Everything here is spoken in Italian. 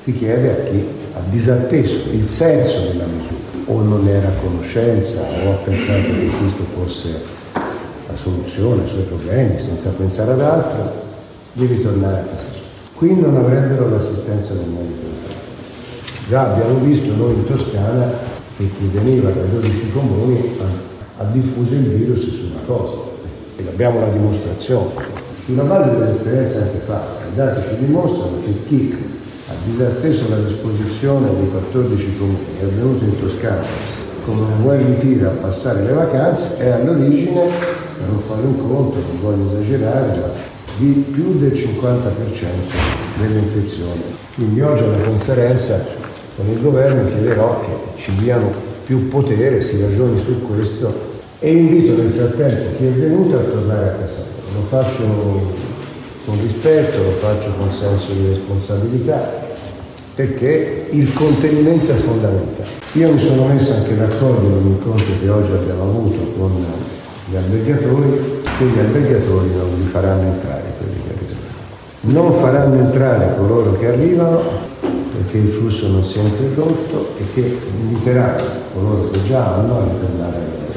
si chiede a chi ha disatteso il senso della misura, o non ne era a conoscenza, o ha pensato che questo fosse la soluzione ai suoi problemi, senza pensare ad altro, di ritornare a casa. Qui non avrebbero l'assistenza del medico. Già abbiamo visto noi in Toscana che chi veniva dai 12 comuni ha diffuso il virus su una cosa. E abbiamo la dimostrazione. Sulla base dell'esperienza anche fatta, i dati ci dimostrano che chi ha disatteso la disposizione dei 14 comuni e è venuto in Toscana come un buon ritiro a passare le vacanze è all'origine, per non fare un conto, non voglio esagerare, ma di più del 50% delle infezioni. Quindi oggi alla conferenza con il governo chiederò che ci diano più potere, si ragioni su questo e invito nel frattempo chi è venuto a tornare a casa. Lo faccio con rispetto, lo faccio con senso di responsabilità, perché il contenimento è fondamentale. Io mi sono messo anche d'accordo con l'incontro che oggi abbiamo avuto con gli albergatori, che gli albergatori non li faranno entrare quelli che arrivano. Non faranno entrare coloro che arrivano perché il flusso non si è interrotto e che inviteranno coloro che già hanno a ritornare a